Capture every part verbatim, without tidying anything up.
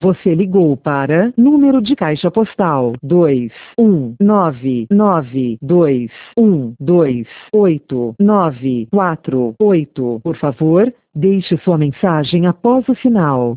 Você ligou para número de caixa postal dois um nove nove dois um dois oito nove quatro oito. Por favor, deixe sua mensagem após o sinal.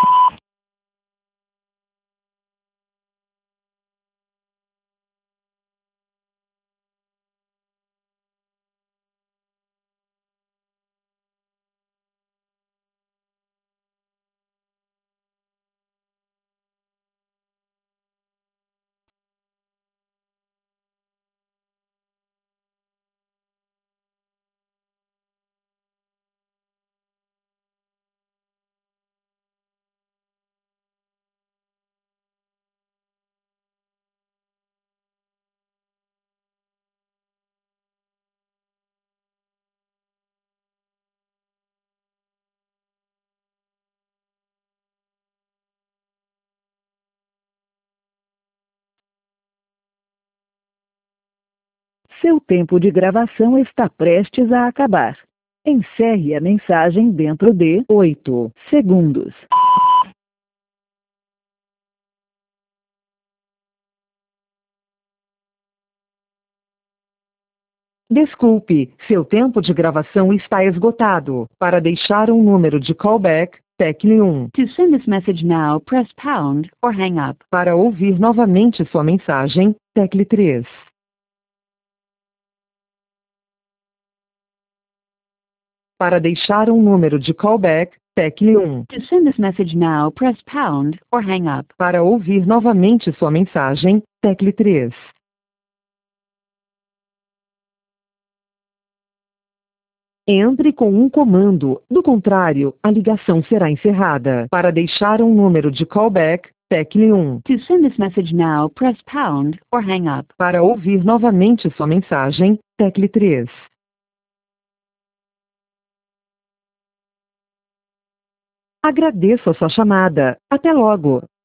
Seu tempo de gravação está prestes a acabar. Encerre a mensagem dentro de oito segundos. Desculpe, seu tempo de gravação está esgotado. Para deixar um número de callback, tecle um. To send this message now, press pound or hang up. Para ouvir novamente sua mensagem, tecle três. Para deixar um número de callback, tecle um. To send this message now, press pound or hang up. Para ouvir novamente sua mensagem, tecle três. Entre com um comando, do contrário, a ligação será encerrada. Para deixar um número de callback, tecle um. To send this message now, press pound or hang up. Para ouvir novamente sua mensagem, tecle três. Agradeço a sua chamada. Até logo.